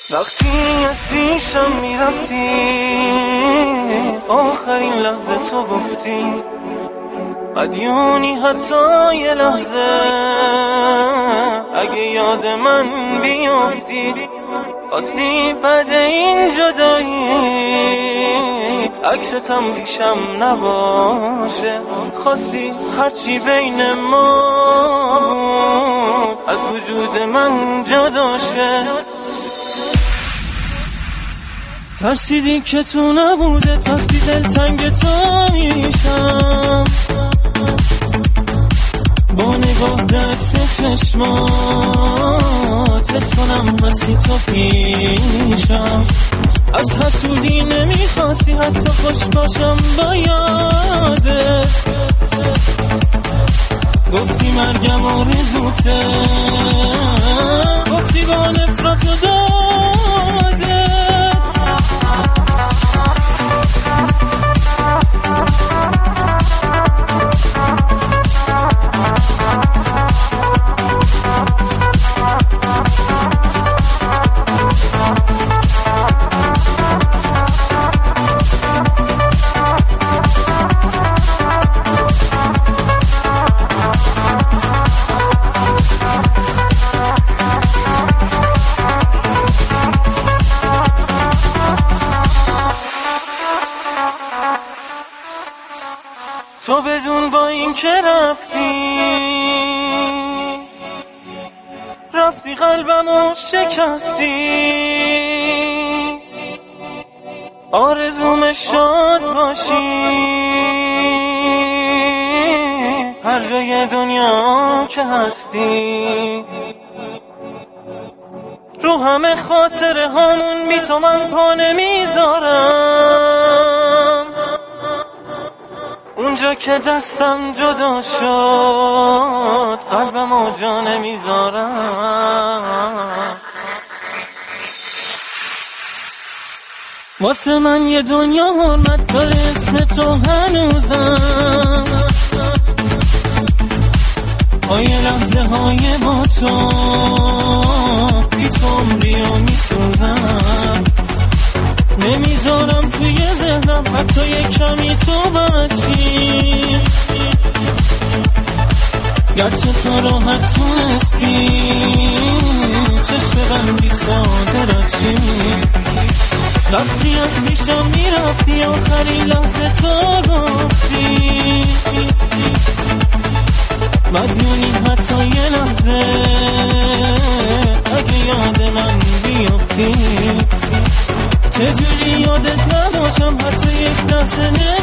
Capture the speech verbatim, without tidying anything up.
وقتی از پیشم میرفتی آخرین لحظه تو گفتی مدیونی حتی یه لحظه اگه یاد من بیافتی خواستی بعد این جدایی عکستم پیشم نباشه خواستی هرچی بین ما بود از وجود من جدا شه ترسیدی که تو نبوده وقتی دلتنگ تو میشم با نگاه به عکس چشمات حس کنم هستی تو پیشم از حسودی نمیخواستی حتی خوش باشم با یادت گفتی مرگم آرزوته گفتی با نفرت و داده تو بدون با این که رفتی رفتی قلبمو شکستی آرزوم شاد باشی هر جای دنیا که هستی رو همه خاطره هامون بی تو من پا نمیذارم اونجا که دستم جدا شد قلبم و جا نمیذارم واسه من یه دنیا حرمت داره اسم تو هنوزم های لحظه های با تو بی تو عمریو میسوزم نمیذارم توی ذهنم حتی یه کمی تو بچی گرچه تو راحت تونستی چشم بندی ساده را چی رفتی از میشم میرفتی آخرین لحظه تو گفتی مدیونی حتی یه لحظه اگه یاد من بیافتی چجوری یادت نباشم حتی یک لحظه